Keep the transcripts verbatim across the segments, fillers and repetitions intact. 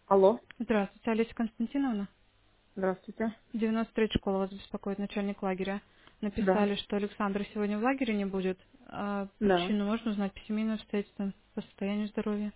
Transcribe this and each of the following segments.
Алло, Здравствуйте, Олеся Константиновна. здравствуйте. девяносто третья школа вас беспокоит, начальник лагеря. Да, Написали, что Александр сегодня в лагере не будет. А да. причину можно узнать по семейным обстоятельствам, по состоянию здоровья.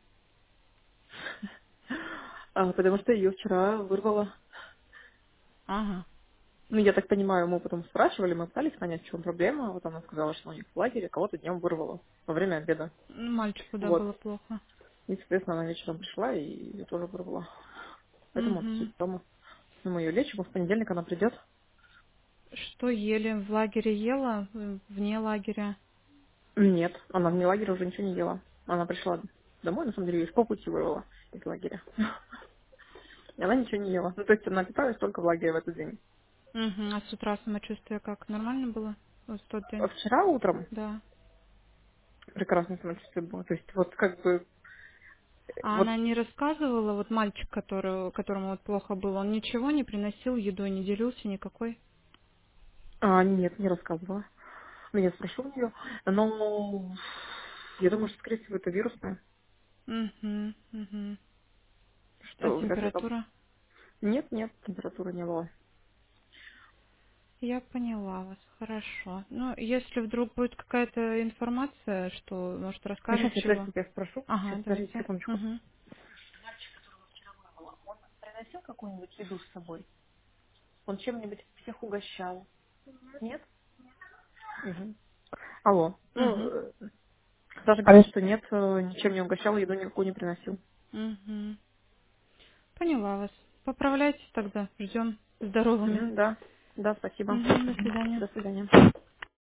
А, потому что ее вчера вырвало. Ага. Ну, я так понимаю, мы потом спрашивали, мы пытались понять, в чем проблема. Вот она сказала, что у них в лагере кого-то днем вырвало во время обеда. Ну, мальчику, да, Вот. было плохо. И, соответственно, она вечером пришла и ее тоже вырвало. Поэтому вот Угу. сидит дома. Ну, мы ее лечим, а в понедельник она придет. Что ели? В лагере ела? э, Вне лагеря? Нет, она вне лагеря уже ничего не ела. Она пришла домой, на самом деле, ее по пути вырвала из лагеря. И она ничего не ела. Ну, то есть она питалась только в лагере в этот день. Угу. А с утра самочувствие как? Нормально было? Вот в тот А день? вчера утром Да. прекрасное самочувствие было. То есть вот как бы А вот она не рассказывала, вот мальчик, который, которому вот плохо было, он ничего не приносил, еду не делился никакой? а, нет, не рассказывала. Ну, я спрошу у нее, но я думаю, что, скорее всего, это вирусное, Угу, угу. А что вряд ли там. температура? Нет, нет, температуры не было. Я поняла вас, хорошо. Ну, если вдруг будет какая-то информация, что, может, Ну, расскажет сейчас я, чего. подождите, я спрошу. Сейчас, Ага, подождите давайте. секундочку. Угу. Он приносил какую-нибудь еду с собой? Он чем-нибудь всех угощал? Нет? Мгм. Алло. Ну, Угу. э, даже говорит, что нет, э, ничем не угощал, еду никакую не приносил. Угу. Поняла вас. Поправляйтесь тогда. Ждем здоровыми. Мгм, да, да, спасибо. Угу, до Мгм. свидания. До свидания.